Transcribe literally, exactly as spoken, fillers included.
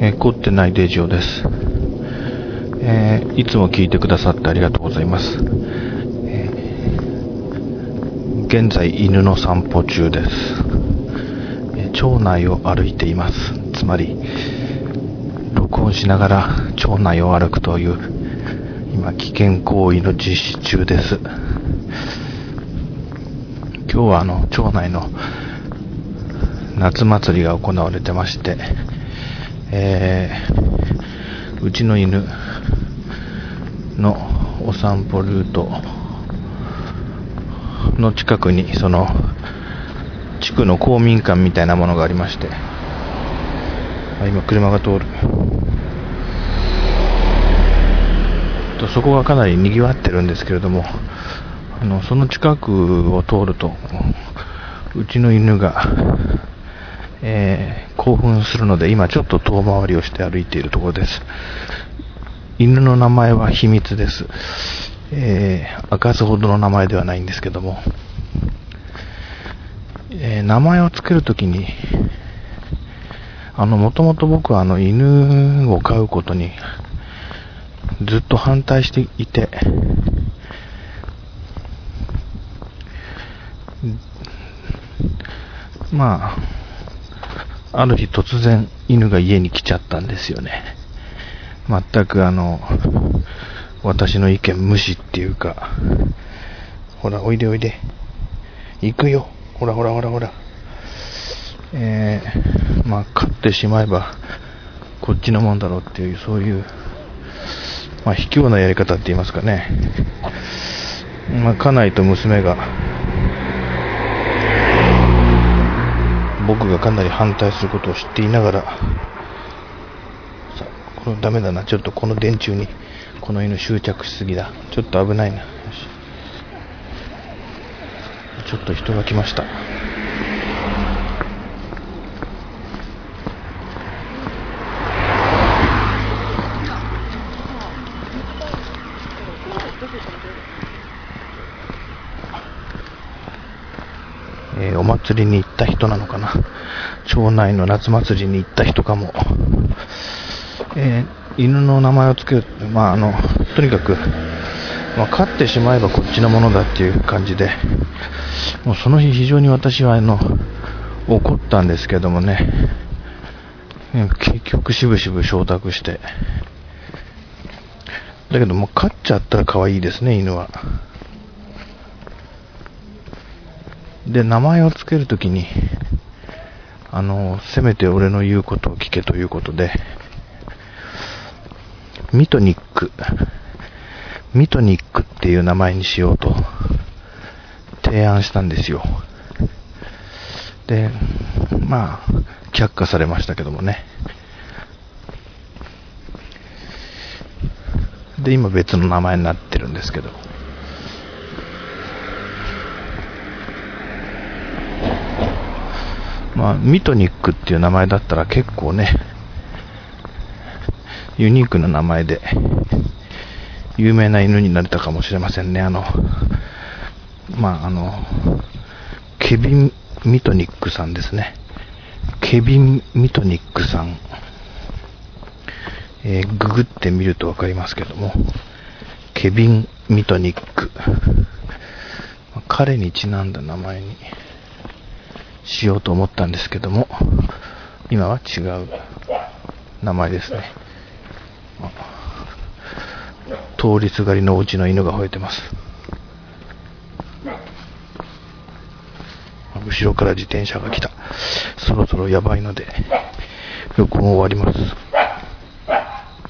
えー、凝ってないデジオです、えー、いつも聞いてくださってありがとうございます、えー、現在犬の散歩中です、えー、町内を歩いています。つまり録音しながら町内を歩くという今危険行為の実施中です。今日はあの町内の夏祭りが行われてまして、えー、うちの犬のお散歩ルートの近くにその地区の公民館みたいなものがありまして、今車が通ると、そこがかなり賑わってるんですけれども、あのその近くを通るとうちの犬が、えー、興奮するので今ちょっと遠回りをして歩いているところです。犬の名前は秘密です、えー、明かすほどの名前ではないんですけども、えー、名前をつけるときにあのもともと僕はあの犬を飼うことにずっと反対していて、まあある日突然犬が家に来ちゃったんですよね。全くあの私の意見無視っていうか、ほらおいでおいで行くよ、ほらほらほらほら、えー、まあ飼ってしまえばこっちのもんだろうっていう、そういうまあ卑怯なやり方って言いますかね。まあ家内と娘が僕がかなり反対することを知っていながら、さこれダメだな、ちょっとこの電柱にこの犬執着しすぎだ、ちょっと危ないな、よし、ちょっと人が来ました。えー、お祭りに行った人なのかな、町内の夏祭りに行った人かも。えー、犬の名前をつける、まああのとにかく、まあ、飼ってしまえばこっちのものだっていう感じで、もうその日非常に私はあの怒ったんですけどもね、結局しぶしぶ承諾して、だけどもう飼っちゃったら可愛いですね、犬は。で名前をつけるときにあのせめて俺の言うことを聞けということで、ミトニックミトニックっていう名前にしようと提案したんですよ。でまあ却下されましたけどもね。で今別の名前になってるんですけど、まあ、ミトニックっていう名前だったら結構ねユニークな名前で有名な犬になれたかもしれませんね。あのまああのケビン・ミトニックさんですね。ケビン・ミトニックさん、えー、ググってみると分かりますけども、ケビン・ミトニック、彼にちなんだ名前にしようと思ったんですけども、今は違う名前ですね。通りすがりのうちの犬が吠えてます。後ろから自転車が来た。そろそろやばいので録音終わります。